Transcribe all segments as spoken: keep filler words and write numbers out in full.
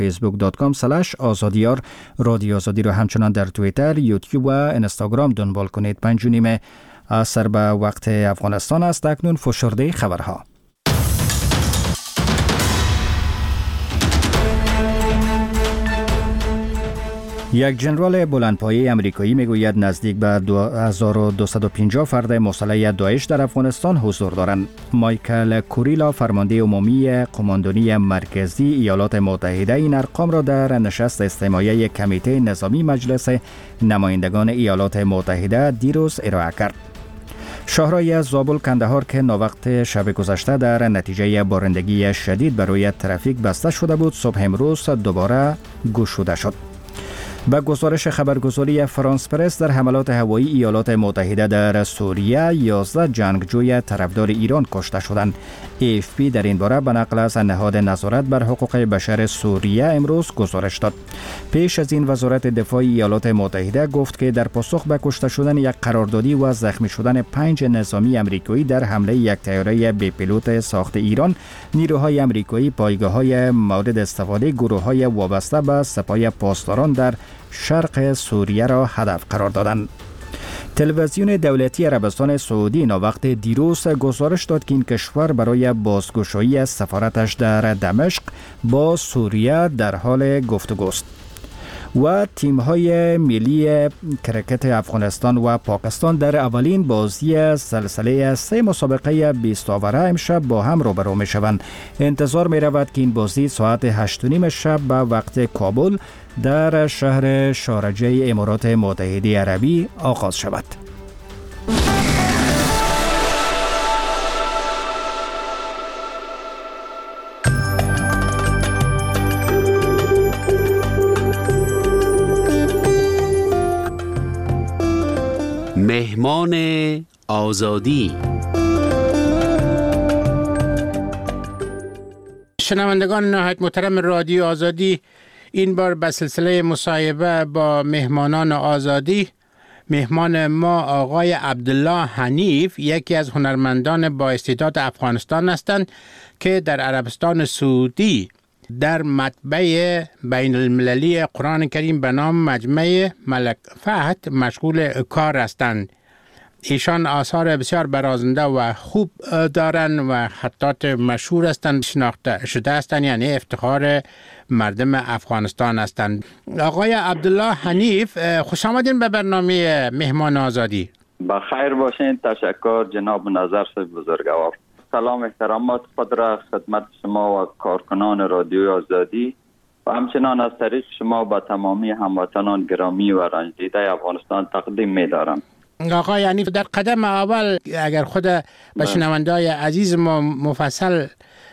فیسبوک دات کام سلش آزادیار رادیو آزادی رو همچنان در توییتر، یوتیوب و اینستاگرام دنبال کنید. پنج و نیم عصر به وقت افغانستان است. اکنون فشرده خبرها. یک جنرال بلندپایه امریکایی میگوید نزدیک به دو هزار و دویست و پنجاه فرد مسلح داعش در افغانستان حضور دارند. مایکل کوریلا، فرمانده عمومی قماندانی مرکزی ایالات متحده، این ارقام را در نشست استماعی کمیته نظامی مجلس نمایندگان ایالات متحده دیروز ارائه کرد. شاهراه زابل کندهار که ناوقت شب گذشته در نتیجه بارندگی شدید برای ترافیک بسته شده بود، صبح امروز دوباره گشوده شد. به گزارش خبرگزاری فرانس پرس، در حملات هوایی ایالات متحده در سوریه یازده جنگجوی طرفدار ایران کشته شدند. ای اف پی در این باره به نقل از نهاد نظارت بر حقوق بشر سوریه امروز گزارش داد. پیش از این وزارت دفاع ایالات متحده گفت که در پاسخ به کشته شدن یک قراردادی و زخمی شدن پنج نظامی امریکایی در حمله یک طیاره بی پیلوت ساخت ایران، نیروهای امریکایی پایگاه‌های مورد استفاده گروه‌های وابسته به سپاه پاسداران در شرق سوریه را هدف قرار دادند. تلویزیون دولتی عربستان سعودی ناوقت دیروز گزارش داد که این کشور برای بازگشایی سفارتش در دمشق با سوریه در حال گفتگوست. و تیم‌های ملی کرکت افغانستان و پاکستان در اولین بازی سلسله سه مسابقه بیست آوره امشب با هم روبرو می‌شوند. انتظار می‌رود که این بازی ساعت هشت و نیم شب به وقت کابل در شهر شارجه امارات متحده عربی آغاز شود. مهمان آزادی. شنوندگان نهایت محترم رادیو آزادی، این بار به سلسله مصاحبه با مهمانان آزادی، مهمان ما آقای عبدالله حنیف، یکی از هنرمندان با استعداد افغانستان هستند که در عربستان سعودی در مطبع بین المللی قرآن کریم به نام مجمع ملک فهد مشغول کار هستند. ایشان آثار بسیار برازنده و خوب دارند و خطات مشهور هستند، شناخته شده هستند، یعنی افتخار مردم افغانستان هستند. آقای عبدالله حنیف، خوش آمدین به برنامه مهمان آزادی. بخیر باشین. تشکر جناب نظر بزرگوار. سلام احترامات خود را خدمت شما و کارکنان رادیو آزادی و همچنان از طریق شما با تمامی هموطنان گرامی و رنجیده افغانستان تقدیم می دارم. آقای حنیف، در قدم اول اگر خود به شنونده‌های عزیز ما مفصل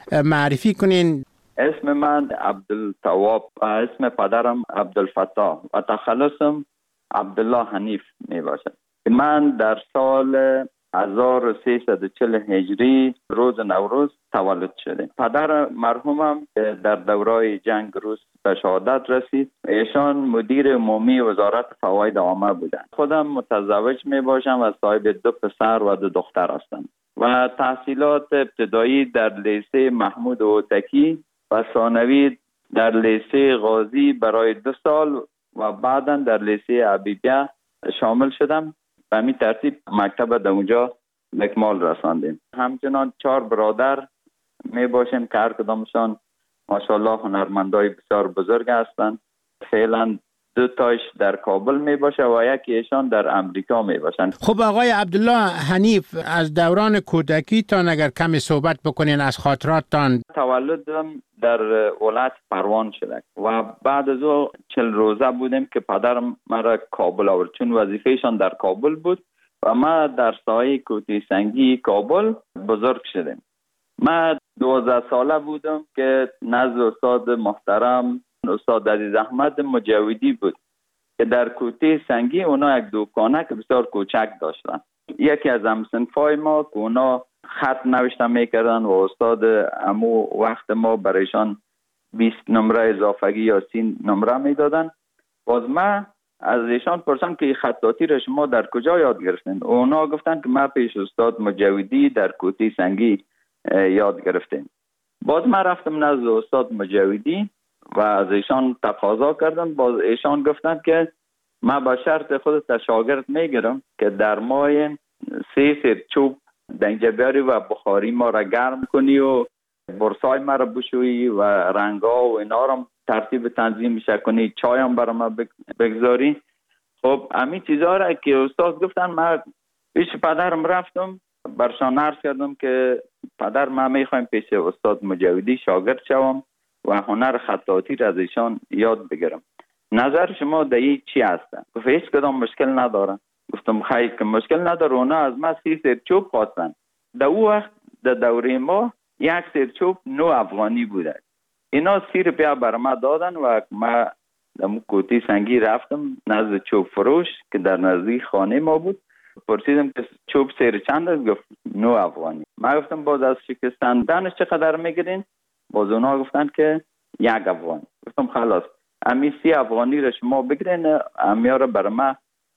معرفی کنین. اسم من عبدالتواب و اسم پدرم عبدالفتاح و تخلصم عبدالله حنیف می باشد. من در سال هزار و سیصد و چهل هجری روز نوروز تولد شده. پدر مرحومم در دورای جنگ روس به شهادت رسید. ایشان مدیر عمومی وزارت فواید عامه بودند. خودم متزوج می باشم و صاحب دو پسر و دو دختر هستم و تحصیلات ابتدایی در لیسه محمود هوتکی و ثانوی در لیسه غازی برای دو سال و بعدا در لیسه حبیبیه شامل شدم. به همین ترتیب مکتب در اونجا اکمال رساندیم. همچنان چهار برادر می باشیم که هر کدامشان ماشاءالله هنرمندای بسیار بزرگ هستند. فعلا دو تایش در کابل می باشه و یکی ایشان در امریکا می باشند. خب آقای عبدالله حنیف، از دوران کودکی تا اگر کمی صحبت بکنین از خاطراتتان. تولدم در ولایت پروان شده و بعد از او چل روزه بودیم که پدرم مرا کابل آورد، چون وظیفهشان در کابل بود و ما در سایه کوتی سنگی کابل بزرگ شدیم. ما دوازده ساله بودم که نزد استاد محترم استاد عزیز احمد مجاودی بود که در کوتی سنگی اونا یک دوکانه که بسیار کوچک داشتن. یکی از همسنفای ما که اونا خط نوشته میکردن و استاد امو وقت ما برایشان بیست نمره اضافگی یا سی نمره میدادن. باز ما از ایشان پرسیدم که خطاطی را شما در کجا یاد گرفتین؟ اونا گفتن که ما پیش استاد مجاودی در کوتی سنگی یاد گرفتیم. باز ما رفتم نزد استاد مجاودی و از ایشان تقاضا کردم. باز ایشان گفتند که من با شرط خودت شاگرد میگیرم که در ماه سه سیر چوب دنجه بیاری و بخاری ما را گرم کنی و برسای ما را بشویی و رنگا و اینا را ترتیب تنظیم میشه کنی، چای هم برای ما بگذاری. خب همین چیزها را که استاد گفتن، من پیش پدرم رفتم، برشان عرض کردم که پدر ما میخوایم پیش استاد مجاودی شاگرد شوم و هنر خطاطی را از ایشان یاد بگیرم. نظر شما در این چی هسته؟ گفت هیچ کدام مشکل نداره. گفتم خیلی که مشکل نداره. اونا از ما سی سیر چوب خواستن. در او وقت در دوره ما یک سیر چوب نو افغانی بوده. اینا سی روپیه بر ما دادن و ما در کوتی سنگی رفتم نزد چوب فروش که در نزدیک خانه ما بود. پرسیدم که چوب سیر چند است؟ گفت نو افغانی. ما گفتم باز از شکستندنش چقدر میگیرین؟ باز اونا گفتن که یک افغانی. گفتم خلاص امی سی افغانی را شما بگیرین، امی را بر ما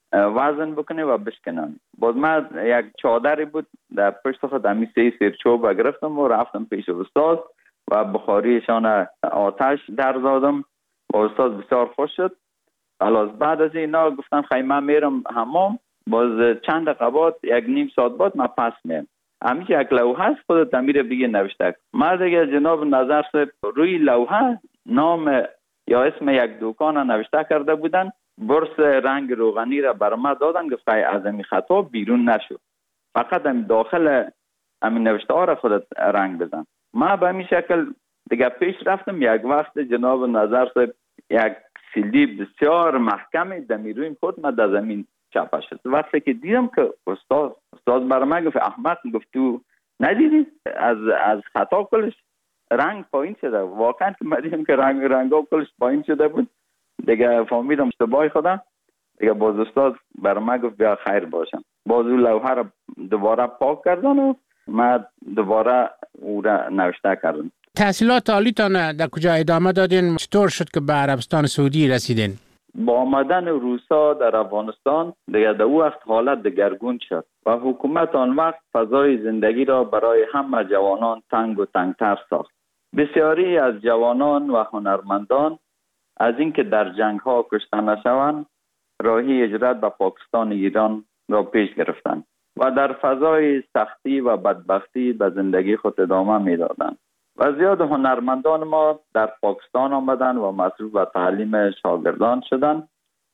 وزن بکنه و بشکنن. باز ما یک چادری بود در پشت خود امی سی سیر چوب گرفتم و رفتم پیش استاد و بخاریشان آتش در دادم و استاد بسیار خوش شد. خلاص بعد از اینا گفتن خیلی من میرم حمام، باز چند دقیقه یک نیم ساعت بعد من پس میام. همیشه یک لوحه است، خودت امیر بگی نوشته. ما دیگه جناب نظر صاحب روی لوحه نام یا اسم یک دکان نوشته کرده بودن. برس رنگ روغنی را بر ما دادن، گفت از این خطا بیرون نشو، فقط هم داخل همین نوشته ها را خودت رنگ بزن. ما به همین شکل دیگه پیش رفتم. یک وقت جناب نظر صاحب یک سیلی بسیار محکمی دمی روی خود ما در زمین چپه شد. وقتی که دیدم که استاد استاد بر ما گفت احمق، گفت تو ندیدی از از خطا کلش رنگ پایین شده. واقعا که ما دیدم که رنگ رنگا کلش پایین شده بود. دیگه فهمیدم اشتباه خودم. دیگه باز استاد بر ما گفت بیا خیر باشم. باز اون لوحه را دوباره پاک کردن و ما دوباره او را نوشته کردم. تحصیلات عالیتان در کجا ادامه دادین؟ چطور شد که به عربستان سعودی رسیدین؟ با آمدن روسا در افغانستان دیگه در او وقت حالت دگرگون شد و حکومت آن وقت فضای زندگی را برای همه جوانان تنگ و تنگتر ساخت. بسیاری از جوانان و هنرمندان از اینکه در جنگ ها کشته نشوند راهی هجرت به پاکستان ایران را پیش گرفتند و در فضای سختی و بدبختی به زندگی خود ادامه میدادند و زیاد هنرمندان ما در پاکستان آمدند و مصروف به تعلیم شاگردان شدند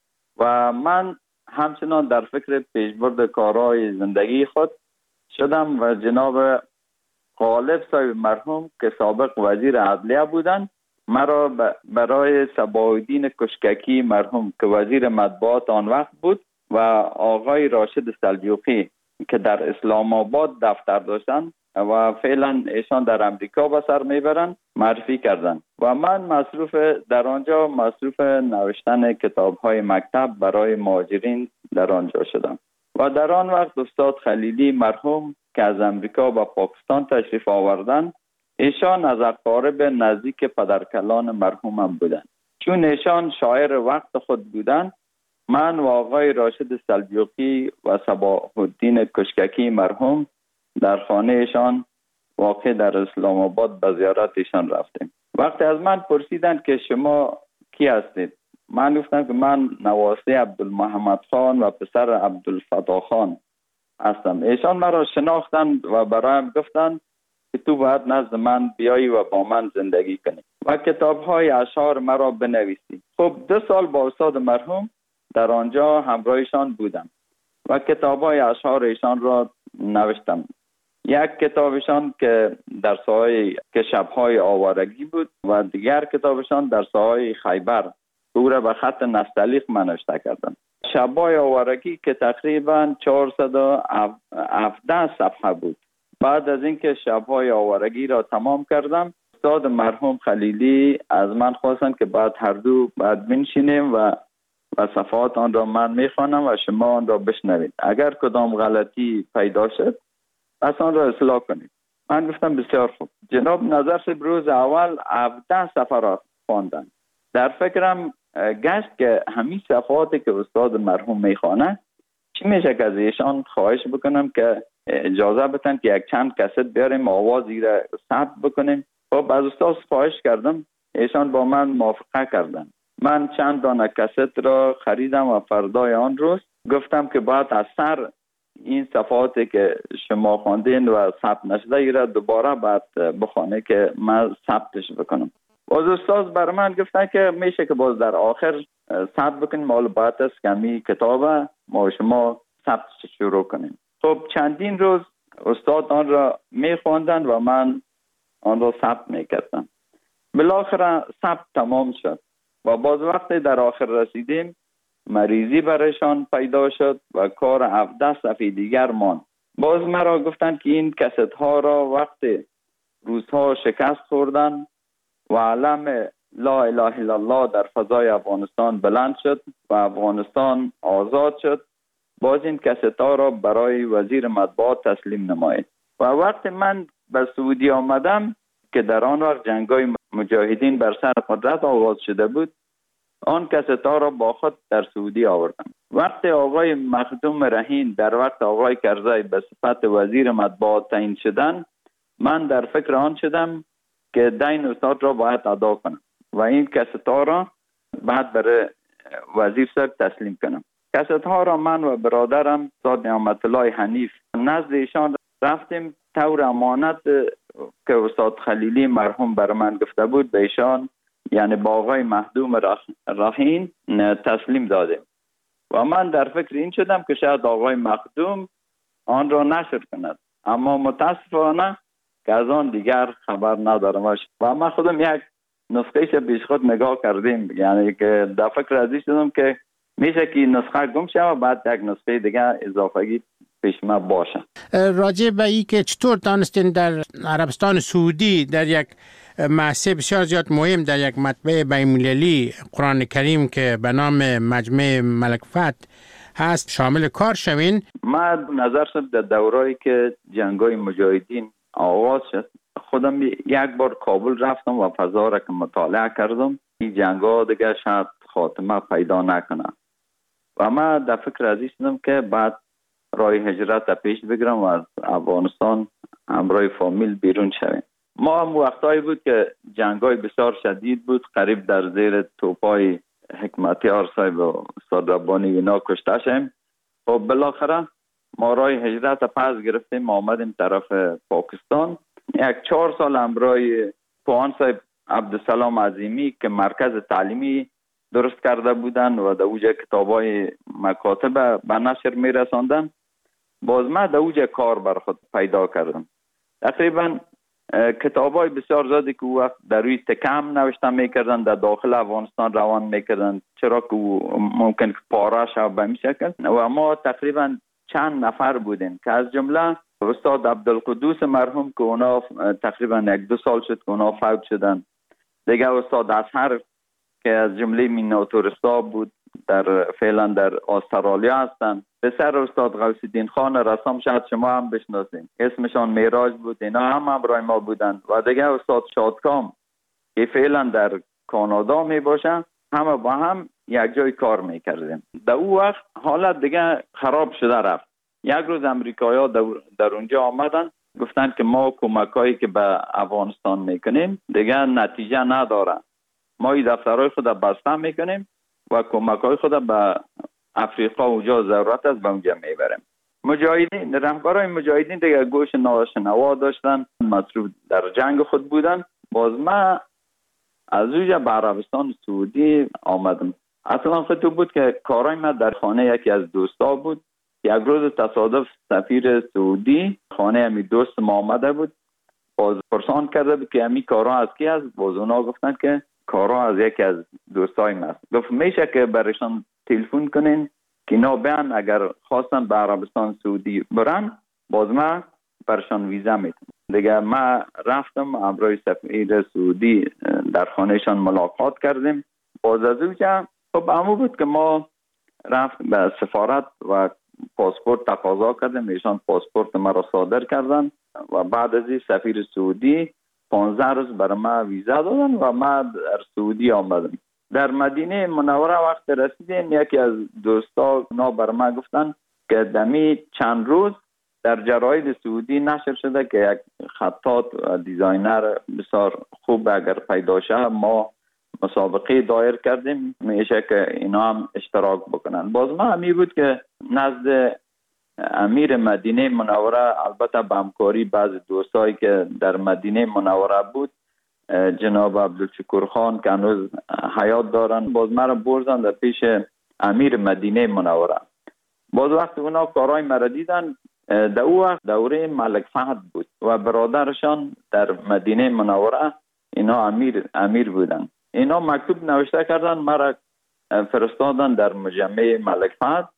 و من همچنان در فکر پیشبرد کارهای زندگی خود شدم و جناب غالب صاحب مرحوم که سابق وزیر عدلیه بودند مرا برای صباح‌الدین کشککی مرحوم که وزیر مطبوعات آن وقت بود و آقای راشد سلجوقی که در اسلام آباد دفتر داشتند و فعلا ایشان در امریکا به سر میبرند معرفی کردند و من مصروف در آنجا مصروف نوشتن کتاب‌های مکتب برای مهاجرین در آنجا شدم و در آن وقت استاد خلیلی مرحوم که از امریکا به پاکستان تشریف آوردند ایشان از اقارب نزدیک پدرکلان مرحومم بودند. چون ایشان شاعر وقت خود بودند من و آقای راشد سلجوقی و صباح‌الدین کشککی مرحوم در خانه ایشان واقع در اسلام آباد به زیارت ایشان رفتیم. وقتی از من پرسیدند که شما کی هستید؟ من گفتم که من نواسه عبدالمحمد خان و پسر عبدالفتاح خان هستم. ایشان مرا شناختند و برایم گفتند که تو باید نزد من بیایی و با من زندگی کنی و کتاب‌های اشعار مرا بنویسی. خب دو سال با استاد مرحوم در آنجا همراهشان بودم و کتاب‌های اشعار ایشان را نوشتم. یک کتابشان که در ساحه که شب‌های آوارگی بود و دیگر کتابشان در ساحه خیبر او را به خط نستعلیق من نوشته کردم. شب‌های آوارگی که تقریباً چهارصد و هفده صفحه بود. بعد از اینکه شب‌های آوارگی را تمام کردم استاد مرحوم خلیلی از من خواستند که بعد هر دو بعد بنشینیم و و صفحات آن را من میخوانم و شما آن را بشنوید. اگر کدام غلطی پیدا شد پس آن را اصلاح کنید. من گفتم بسیار خوب. جناب نظر صاحب روز اول هفده صفحه را خواندند. در فکرم گشت که همین صفحاتی که استاد مرحوم میخوانه چی میشه که از ایشان خواهش بکنم که اجازه بدن که یک چند کست بیاریم آوازی را ثبت بکنیم. خب از استاد خواهش کردم. ایشان با من موافقه کردن. من چند دانه کست را خریدم و فردای آن روز گفتم که باید از سر این صفحاتی که شما خواندین و ثبت نشده ای را دوباره باید بخونه که من ثبتش بکنم. باز استاد بر من گفتن که میشه که باز در آخر ثبت بکنیم، مال باید است که می کتاب ما شما ثبتش شروع کنیم. خب چندین روز استاد آن را میخواندن و من آن را ثبت میکردم. بالاخره ثبت تمام شد و باز وقتی در آخر رسیدیم مریضی برایشان پیدا شد و کار هفده صفحه دیگر ماند. باز مرا گفتن که این کست ها را وقتی روزها شکست خوردن و علم لا اله الا الله در فضای افغانستان بلند شد و افغانستان آزاد شد، باز این کست ها را برای وزیر مطبوعات تسلیم نمایید. و وقتی من به سعودی آمدم که در آن وقت جنگای مجاهدین بر سر قدرت آغاز شده بود، آن کست ها را با خود در سعودی آوردم. وقتی آقای مخدوم رهین در وقت آقای کرزی به صفت وزیر مطبوعات تعیین شدن، من در فکر آن شدم که دین استاد را باید ادا کنم و این کست ها را بعد برای وزیر صاحب تسلیم کنم. کست ها را من و برادرم استاد نعمت الله حنیف نزد ایشان رفتیم، طور امانت که استاد خلیلی مرحوم بر من گفته بود به ایشان، یعنی با آقای مخدوم رهین تسلیم دادیم و من در فکر این شدم که شاید آقای مخدوم آن را نشر کند، اما متاسفانه که از آن دیگر خبر ندارم و من خودم یک نسخهش پیش خود نگاه کردیم، یعنی که در فکر ازی شدم که میشه که نسخه گم شه و بعد یک نسخه دیگر اضافه‌ای پیش ما باشه. راجع به این که چطور دانستین در عربستان سعودی در یک محصه بسیار زیاد مهم در یک مطبع بین‌المللی قرآن کریم که به نام مجمع ملک فتح هست شامل کار شوین؟ ما نظر شد در دورایی که جنگای مجاهدین آغاز شد، خودم یک بار کابل رفتم و فضا را که مطالعه کردم، این جنگا دیگه شاید خاتمه پیدا نکنه و ما در فکر ازی شدم که بعد راه هجرت پیش بگیرم و از افغانستان همراه فامیل بیرون شویم. ما هم وقتایی بود که جنگای بسیار شدید بود، قریب در زیر توپای حکمتیار صاحب و استاد ربانی اینا کشته شدیم. خب بالاخره ما راه هجرت پس گرفتیم، آمدیم طرف پاکستان. یک چهار سال همراه پوهان صاحب عبدالسلام عظیمی که مرکز تعلیمی درست کرده بودن و در اوجه کتابای مکاتب به نشر می رساندن، باز ما در اوجه کار بر خود پیدا کردم. تقریبا کتابای بسیار زیادی که او وقت در روی تکم نوشته میکردن در داخل افغانستان روان میکردن، چرا که ممکن که پاره شد به می شکل و ما تقریبا چند نفر بودیم که از جمله استاد عبدالقدوس مرحوم که اونا تقریبا یک دو سال شد که اونا فوت شدن، دیگه استاد اصحر که از جمله میناتورستا بود در فعلا در استرالیا هستن، پسر استاد غوث الدین خان رسام شاید شما هم بشناسین، اسمشان میراج بود، اینا هم همراه ما بودن و دیگه استاد شادکام که فعلا در کانادا می باشن، همه با هم یک جای کار میکردیم. در او وقت حالت دیگه خراب شده رفت. یک روز امریکایی در, در اونجا آمدن گفتن که ما کمکایی که به افغانستان میکنیم دیگه نتیجه نداره، ما این دفترهای خود بسته میکنیم و کمکای خود به افریقا اونجا ضرورت است به اونجا میبریم. مجاهدین، رهبرای مجاهدین دیگه گوش ناشنوا داشتن، مصروف در جنگ خود بودن. باز ما از اونجا به عربستان سعودی آمدم. اصلا خود بود که کارای ما در خانه یکی از دوستا بود. یک روز تصادف سفیر سعودی خانه امی دوست ما آمده بود، باز پرسان کرده بود که امی کارا از کی است؟ باز اونا گفتن که کارا از یکی از دوستای ما است. گفت میشه که برشان تلفن کنین که اینا بیان اگر خواستن به عربستان سعودی برن باز ما برشان ویزا میتونم. دیگه ما رفتم همراه سفیر سعودی در خانهشان ملاقات کردیم. باز از اونجا خب همون بود که ما رفت به سفارت و پاسپورت تقاضا کردیم، ایشان پاسپورت ما را صادر کردن و بعد از این سفیر سعودی پانزده روز برای ما ویزا دادن و ما در سعودی آمدم. در مدینه منوره وقت رسیدیم یکی از دوستا نا برای ما گفتن که دمی چند روز در جراید سعودی نشر شده که یک خطاط و دیزاینر بسیار خوب اگر پیدا شه ما مسابقه دایر کردیم، میشه که اینا هم اشتراک بکنن. باز ما همی بود که نزد امیر مدینه منوره، البته به همکاری بعض دوستایی که در مدینه منوره بود، جناب عبدالشکور خان که هنوز حیات دارن، باز مرا بردن در پیش امیر مدینه منوره. باز وقت اونا کارهای مرا دیدن، در او وقت دوره ملک فهد بود و برادرشان در مدینه منوره اینا امیر امیر بودن. اینا مکتوب نوشته کردن، مرا فرستادن در مجمع ملک فهد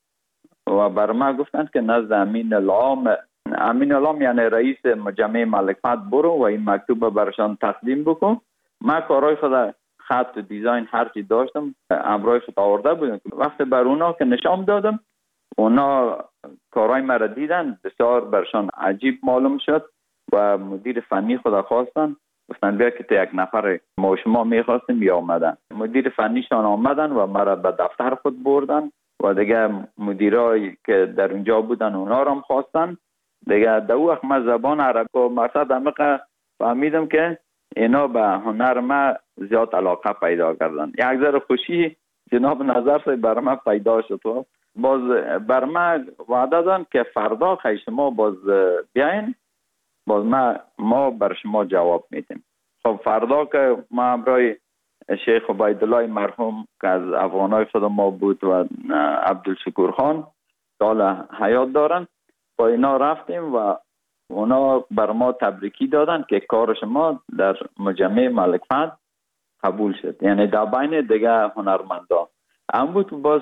و بر ما گفتند که نزد امین العام، امین العام یعنی رئیس مجمع ملک فهد برو و این مکتوب برشان تقدیم بکن. ما کارهای خود خط و دیزاین هر چی داشتم امرای خود آورده بودم. وقتی بر اونا که نشان دادم، اونا کارهای مرا دیدن، بسیار برشان عجیب معلوم شد و مدیر فنی خود خواستن، گفتن بیا که تا یک نفر ما شما میخواستیم یا آمدن. مدیر فنیشان آمدن و مرا به دفتر خود بردن و دیگه مدیرایی که در اونجا بودن اونا رو هم خواستن. دیگه در وقت من زبان عربی و مقصد عمیق فهمیدم که اینا به هنر ما زیاد علاقه پیدا کردن. یک ذره خوشی جناب نظر سے بر ما پیدا شد. باز بر ما وعده دادن که فردا خیلی شما باز بیاین، باز ما ما بر شما جواب میدیم. خب فردا که ما همراه شیخ عبیدالله مرحوم که از افغانای خود ما بود و عبدالشکور خان حالا حیات دارن، با اینا رفتیم و اونا بر ما تبریکی دادن که کار شما در مجمع ملک فهد قبول شد، یعنی در بین دیگه هنرمندان هم بود. باز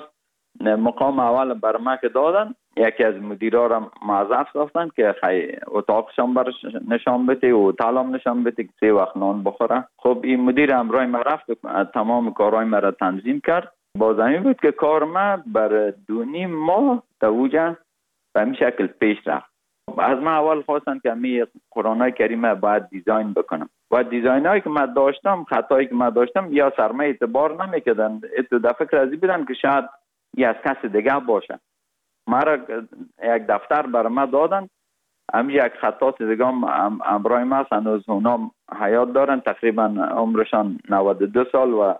مقام اول بر ما که دادن، یکی از مدیرا را معذف ساختن که خیلی اتاقشان برش نشان بده و اتالم نشان بده که سه وقت نان بخوره. خب این مدیر امرای ما رفت و تمام کارهای ما را تنظیم کرد. باز همین بود که کار ما بر دو نیم ماه در اوجه به این شکل پیش رفت. از من اول خواستن که می قرآن کریم باید دیزاین بکنم و دیزاین هایی که من داشتم، خطایی که من داشتم یا سرمه اعتبار نمیکردن. اتو در فکر ازی بودن که شاید یه از کس دیگه باشه. مرا یک دفتر برای ما دادن، هم یک خطات دیگه هم امرای ما هنوز اونا حیات دارن، تقریبا عمرشان نود و دو سال و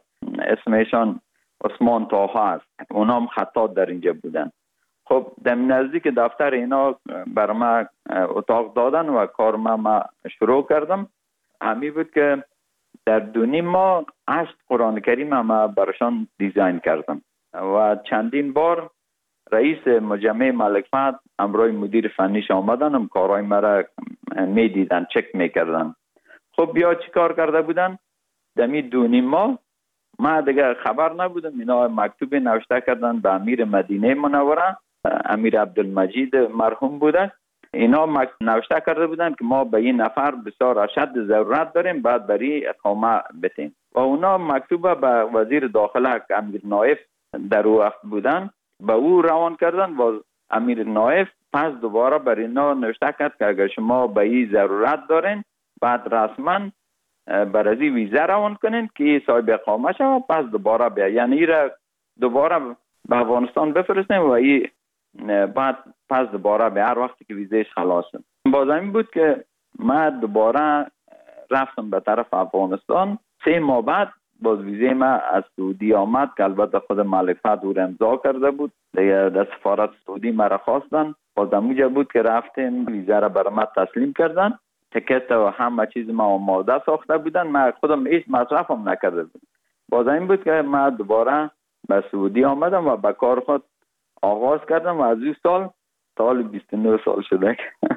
اسمشان عثمان طاها است. اونا هم خطات در اینجا بودن. خب در نزدیک دفتر اینا برای ما اتاق دادن و کار ما, ما شروع کردم. همی بود که در دو نیم ماه هشت قرآن کریم ما براشان دیزاین کردم و چندین بار رئیس مجمع ملک فهد امرای مدیر فنیش آمدن، هم کارهای مرا می دیدن، چک می کردن. خب بیا چی کار کرده بودن؟ دمی دو نیم ماه ما دیگه خبر نبودم. اینا مکتوب نوشته کردن به امیر مدینه منوره، امیر عبدالمجید مرحوم بوده. اینا نوشته کرده بودن که ما به این نفر بسیار اشد ضرورت داریم، بعد بری اقامه بتیم. و اونا مکتوب به وزیر داخله که امیر نایف در او وقت بودن به او روان کردن و امیر نایف پس دوباره بر اینا نوشته کرد که اگر شما به این ضرورت دارین بعد رسما بر ازی ویزه روان کنین که صاحب اقامه شد، پس دوباره بیا، یعنی را دوباره به افغانستان بفرستیم و این بعد پس دوباره به هر وقتی که ویزهش خلاص شد. باز این بود که من دوباره رفتم به طرف افغانستان. سه ماه بعد باز ویزه ما از سعودی آمد که البته خود ملک فهد او را امضا کرده بود. دیگه در سفارت سعودی مرا خواستن، باز اونجا بود که رفتیم ویزه را برای ما تسلیم کردن. تکت و همه چیز ما آماده ساخته بودن، من خودم هیچ مصرفم نکرده بودم. باز این بود که من دوباره به سعودی آمدم و به کار خود آغاز کردم و از این سال تا حال بیست و نه سال شده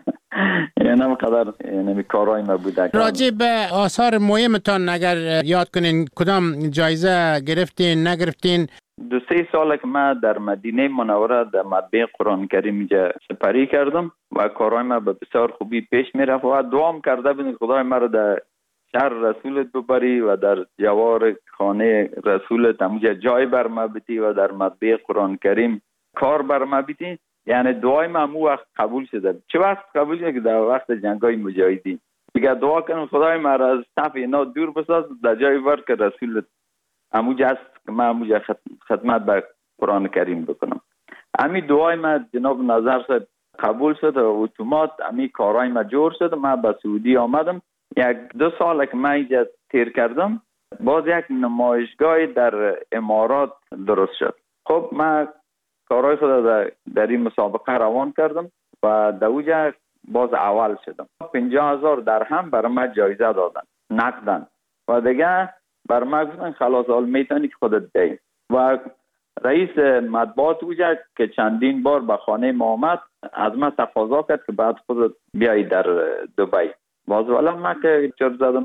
یعنی همقدر یعنی کارهای ما بوده. راجع به آثار مهمتان اگر یاد کنین، کدام جایزه گرفتین نگرفتین؟ دو سه ساله که من در مدینه منوره در مطبعه قرآن کریم اینجا سپری کردم و کارهای ما به بسیار خوبی پیش می رفت و دوام کرده بودم خدای ما رو در شهر رسولت ببری و در جوار خانه رسولت همونجا جای بر ما بیتی و در مطبعه قرآن کریم کار بر ما بیتی. یعنی دعای ما همون وقت قبول شده. چه وقت قبول شده که در وقت جنگای مجاهدین. دیگه دعا کنم خدای ما را از صف اینا دور بساز، در جای ور که رسولت همونجا است که من همونجا خدمت به قرآن کریم بکنم. همین دعای ما جناب نظر صاحب قبول شد و اتومات امی کارای ما جور شد. من به سعودی آمدم، یک دو سال که من اینجا تیر کردم، باز یک نمایشگاه در امارات درست شد. خب من کارهای خود در, در این مسابقه روان کردم و در اوجه باز اول شدم. پنجاه هزار درهم برای من جایزه دادن نقدن و دیگه بر من گفتن خلاص حال میتونی که خودت دی. و رئیس مطبوعات اوجه که چندین بار به خانه ما آمد از من تقاضا کرد که بعد خودت بیایی در دبی. باز والا من که چرا زدم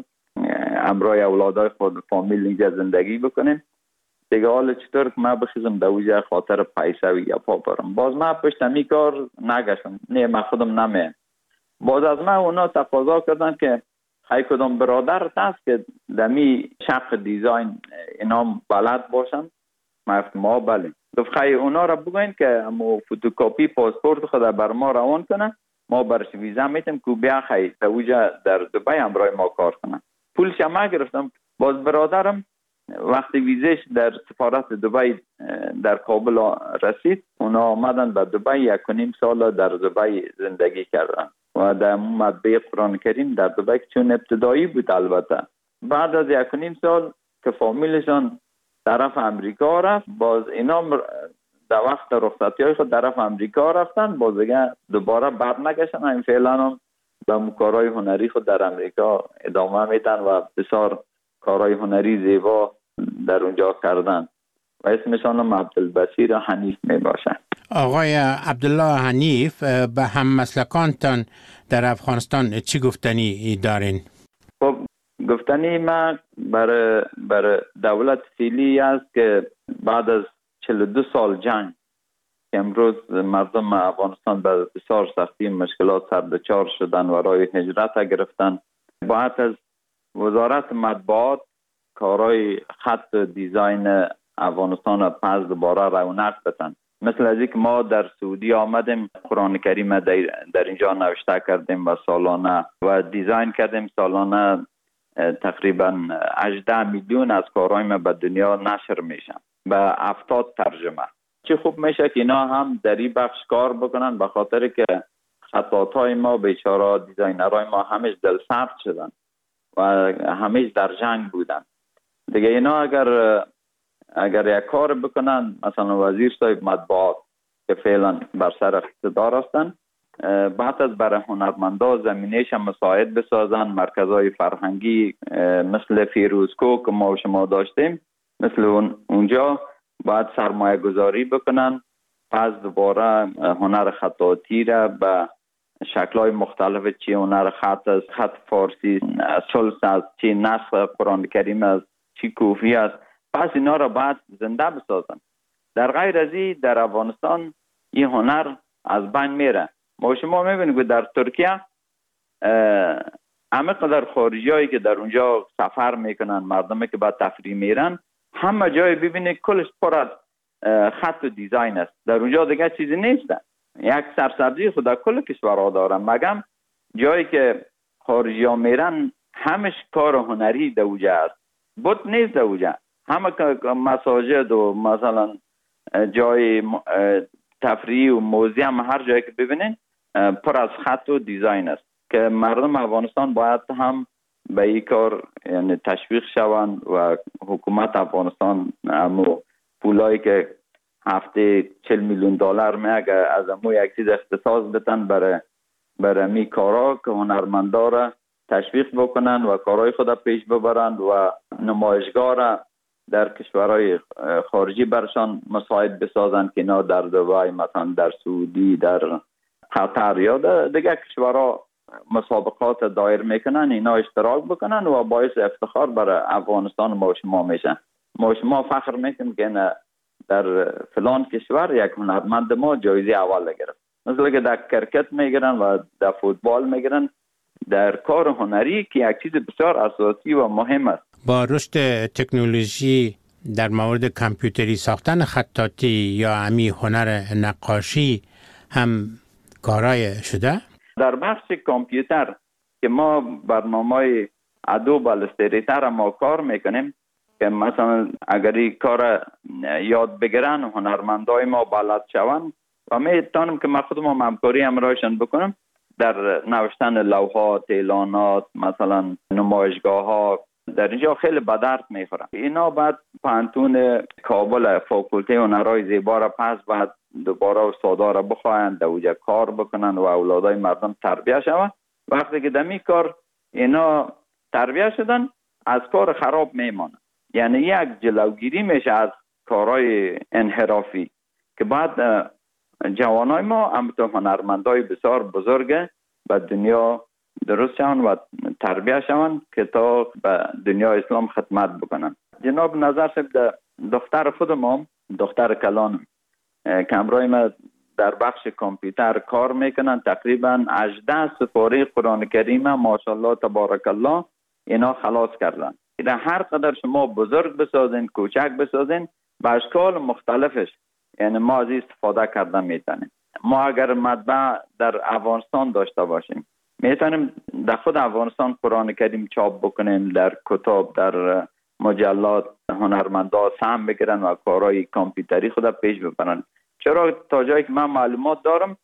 امرای اولادای خود فامیل اینجا زندگی بکنیم دیگه. حالا چطور که من بخیزم در اوجه خاطر پیسه و یا پا برم. باز من پشت می کار نگشتم، نه من خودم نمیم. باز از من اونا تقاضا کردن که خیلی کدام برادر هست که دمی شق دیزاین اینا بلد باشن. من گفتم ما بله. گفت خیلی اونا را بگوین که امو فوتوکاپی پاسپورت خود بر ما روان کنه، ما برش ویزا میتیم که بیا خیلی تا اوجه در دبی همراه ما کار کنه. پولش ما گرفتم. باز برادرم وقتی ویزش در سفارت دبی در کابل رسید، اونا آمدن به دبی، یک و نیم سال در دبی زندگی کردن و در مطبعه قرآن کریم در دبی چون ابتدایی بود. البته بعد از یک و نیم سال که فامیلشان طرف امریکا رفت، باز اینا در وقت رخصتی های خود طرف امریکا رفتن، باز دیگه دوباره بر نگشتن. این فعلا هم به کارهای هنری خود در امریکا ادامه میدن و بسیار کارهای هنری زیبا در اونجا کردن و اسمشان هم عبدالبصیر حنیف می باشه. آقای عبدالله حنیف، به هم مسلکانتان در افغانستان چی گفتنی دارین؟ خب گفتنی ما برای بر دولت فعلی است که بعد از چهل و دو سال جنگ که امروز مردم افغانستان به بسیار سختی مشکلات سر دچار شدن و راه هجرت گرفتن، باید از وزارت مطبوعات کارهای خط و دیزاین افغانستان پس دوباره رونق بدن. مثل از اینکه ما در سعودی آمدیم قرآن کریم در, در اینجا نوشته کردیم و سالانه و دیزاین کردیم، سالانه تقریبا هجده میلیون از کارهای ما به دنیا نشر میشن به هفتاد ترجمه. چه خوب میشه که اینا هم در این بخش کار بکنن، به خاطر که خطاطای ما بیچاره دیزاینرهای ما همیش دل سرد شدن و همیش در جنگ بودن دیگه. اینا اگر اگر یک کار بکنن، مثلا وزیر صاحب مطبوعات که فعلا بر سر اقتدار هستن، بعد از برای هنرمندا زمینهش هم مساعد بسازن، مرکزهای فرهنگی مثل فیروزکو که ما و شما داشتیم مثل اونجا باید سرمایه گذاری بکنن، پس دوباره هنر خطاطی را به شکل‌های مختلف، چی هنر خط است، خط فارسی، سلس است، چی نسخ قرآن کریم است، چی کوفی است، پس اینا را باید زنده بسازن. در غیر از این در افغانستان این هنر از بین میره. ما شما میبینید که در ترکیه همه قدر خارجی هایی که در اونجا سفر میکنن، مردمی که بعد تفریح میرن، همه جای ببینید کلش پر از خط و دیزاین است. در اونجا دیگه چیزی نیست. یک سرسبزی خود کل کشورها دارن، مگم جایی که خارجی ها میرن همش کار هنری در اونجا است، بود نیست در اونجا. همه مساجد و مثلا جای تفریح و موزیم هر جایی که ببینین پر از خط و دیزاین است که مردم افغانستان باید هم به این کار یعنی تشویق شوند و حکومت افغانستان همو پولایی که هفته چهل میلیون دلار میگه از امو یک چیز اختصاص بدن برای برای می کارا که هنرمندا را تشویق بکنن و کارهای خود پیش ببرند و نمایشگاه را در کشورهای خارجی برشان مساعد بسازن که اینا در دبی، مثلا در سعودی، در قطر یا دیگه کشورها مسابقات دایر میکنن، اینا اشتراک بکنن و باعث افتخار برای افغانستان ما شما میشن. ما شما فخر میکنیم که در فلان کشور یک هنرمند ما جایزه اول گرفت. مثلا که در کرکت میگیرن و در فوتبال میگیرن، در کار هنری که یک چیز بسیار اساسی و مهم است. با رشد تکنولوژی در مورد کامپیوتری ساختن خطاطی یا امی هنر نقاشی هم کارای شده؟ در بخش کامپیوتر که ما برنامه ادوب الستریتر ما کار میکنیم که مثلا اگر این کار یاد بگیرن هنرمندای ما بلد شوند، و میتونم که من خودم هم همکاری همراهشان بکنم در نوشتن لوحات، اعلانات، مثلا نمایشگاه ها. در اینجا خیلی به درد میخورم. اینا بعد پانتون کابل فاکولته هنرهای زیبا را پس بعد دوباره استادا را بخواهند در اونجا کار بکنن و اولادای مردم تربیت شوند. وقتی که دمی کار اینا تربیت شدن از کار خراب میمانند. یعنی یک جلوگیری میشه از کارهای انحرافی که بعد جوانای ما همونطور هنرمندای بسیار بزرگ به دنیا درست شوند و تربیت شوند که تا به دنیا اسلام خدمت بکنن. جناب نظر صاحب، دختر خود ما، دختر کلانم که همراه ما در بخش کامپیوتر کار میکنن، تقریبا هجده سپاره قرآن کریم ماشاءالله تبارک الله اینا خلاص کردن. اینا هر قدر شما بزرگ بسازین، کوچک بسازین، به اشکال مختلفش یعنی ما از استفاده کردن میتونیم. ما اگر مطبع در افغانستان داشته باشیم میتونیم در خود افغانستان قرآن کریم چاپ بکنیم، در کتاب، در مجلات هنرمندا سهم بگیرن و کارهای کامپیوتری خود پیش ببرن. چرا تا جایی که من معلومات دارم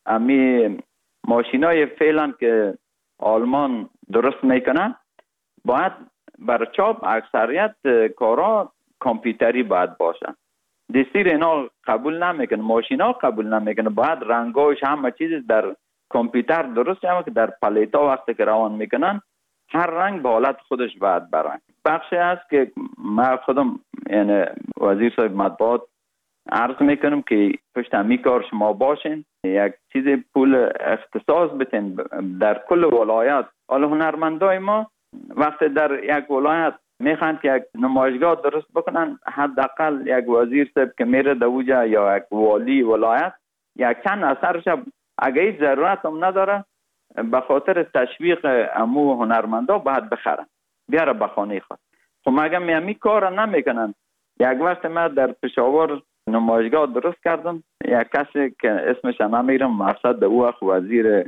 امی ماشینای فعلا که آلمان درست میکنه باید بر چاپ اکثریت کارا کامپیوتری باید باشه. دستیر اینا قبول نمیکنه، ماشینا قبول نمیکنه، باید رنگاش همه چیز در کامپیوتر درست شده که در پلیتا وقتی که روان میکنن هر رنگ به حالت خودش باید برن. بخشی هست که من خودم یعنی وزیر صاحب مطبوعات عرض میکنم که پشت همی کار شما باشین، یک چیز پول اختصاص بتین در کل ولایت. حالا هنرمندای ما وقتی در یک ولایت میخواند که یک نمایشگاه درست بکنن، حداقل یک وزیر صاحب که میره دوجا یا یک والی ولایت یک چند اثرش اگه هیچ ضرورت هم نداره به خاطر تشویق امو هنرمندا باید بخرن بیاره به خانه خود. خب مگه میامی کار نمیکنن؟ یک وقت من در پشاور نمایشگاه درست کردم، یک کسی که اسمش نمیرم، مقصد او وقت وزیر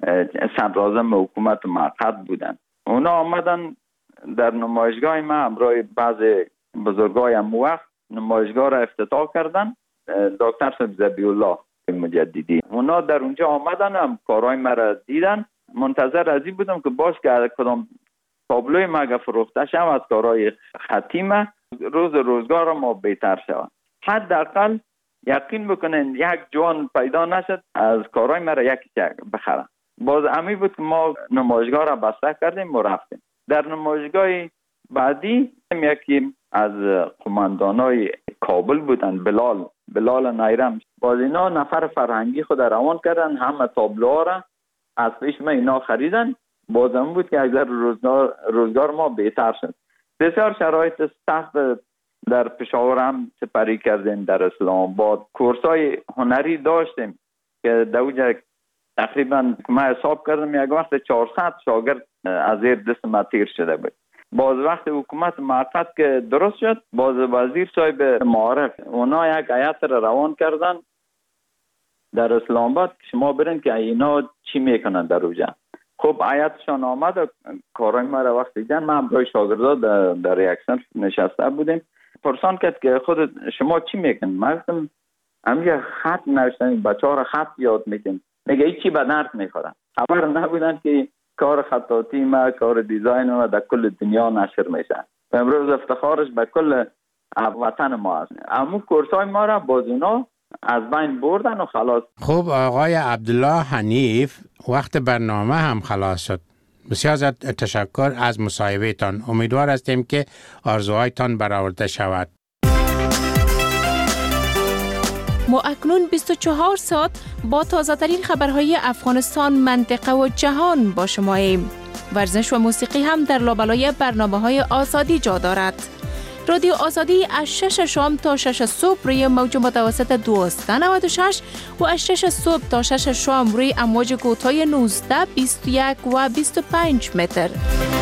صدراعظم حکومت موقت بودن. اونا آمدن در نمایشگاه ما همراه بعض بزرگای امو وقت نمایشگاه را افتتاح کردن، دکتر صاحب ذبیح الله مجددی. اونا در اونجا آمدن هم کارهای مرا دیدن، منتظر ازی بودم که باش که کدام تابلوی ما اگه فروخته شد از کارهای ختیمه روز روزگار ما بهتر شود. حداقل یقین بکنین یک جوان پیدا نشد از کارهای مرا یکی بخرن. باز امی بود که ما نمایشگاه را بسته کردیم و رفتیم. در نمایشگاه بعدی یکی از قماندانای کابل بودن، بلال بلال نایرم. باز اینا نفر فرهنگی خود روان کردن، همه تابلوها را از پیش ما اینا خریدن. باز هم بود که اگر روزگار, روزگار ما بهتر شد. بسیار شرایط سخت در پشاور هم سپری کردیم، در اسلام آباد کورسای هنری داشتیم که دوجه تقریبا ما حساب کردم یک وقت چهارصد شاگرد از زیر دست ما تیر شده بود. باز وقت حکومت موقت که درست شد، باز وزیر صاحب معارف اونا یک هیئت را روان کردن در اسلام آباد شما برین که اینا چی میکنن در اونجا. خب هیئتشان آمد و کارای ما را وقت دیدن، ما هم برای شاگردا در, در یک صنف نشسته بودیم. پرسان کرد که خود شما چی میکنن؟ ما گفتم همینجا خط نوشتن، بچه‌ها را خط یاد میکنن. میگه هیچی به درد میخورن. خبر نبودن که کار خطاطی ما، کار دیزاین ما در کل دنیا نشر میشه. و امروز افتخارش به کل وطن ما است. اما کورسای ما را باز اونا از بین بردن و خلاص. خب آقای عبدالله حنیف، وقت برنامه هم خلاص شد. بسیار زیاد تشکر از مصاحبه تان. امیدوار هستیم که آرزوهایتان برآورده شود. ما اکنون بیست و چهار ساعت با تازه‌ترین خبرهای افغانستان، منطقه و جهان با شماییم. ورزش و موسیقی هم در لابلای برنامه‌های آزادی جا دارد. رادیو آزادی از شش شام تا شش صبح روی موج متوسط دویست و نود و شش و از شش صبح تا شش شام روی امواج کوتاه نوزده، بیست و یک و بیست و پنج متر.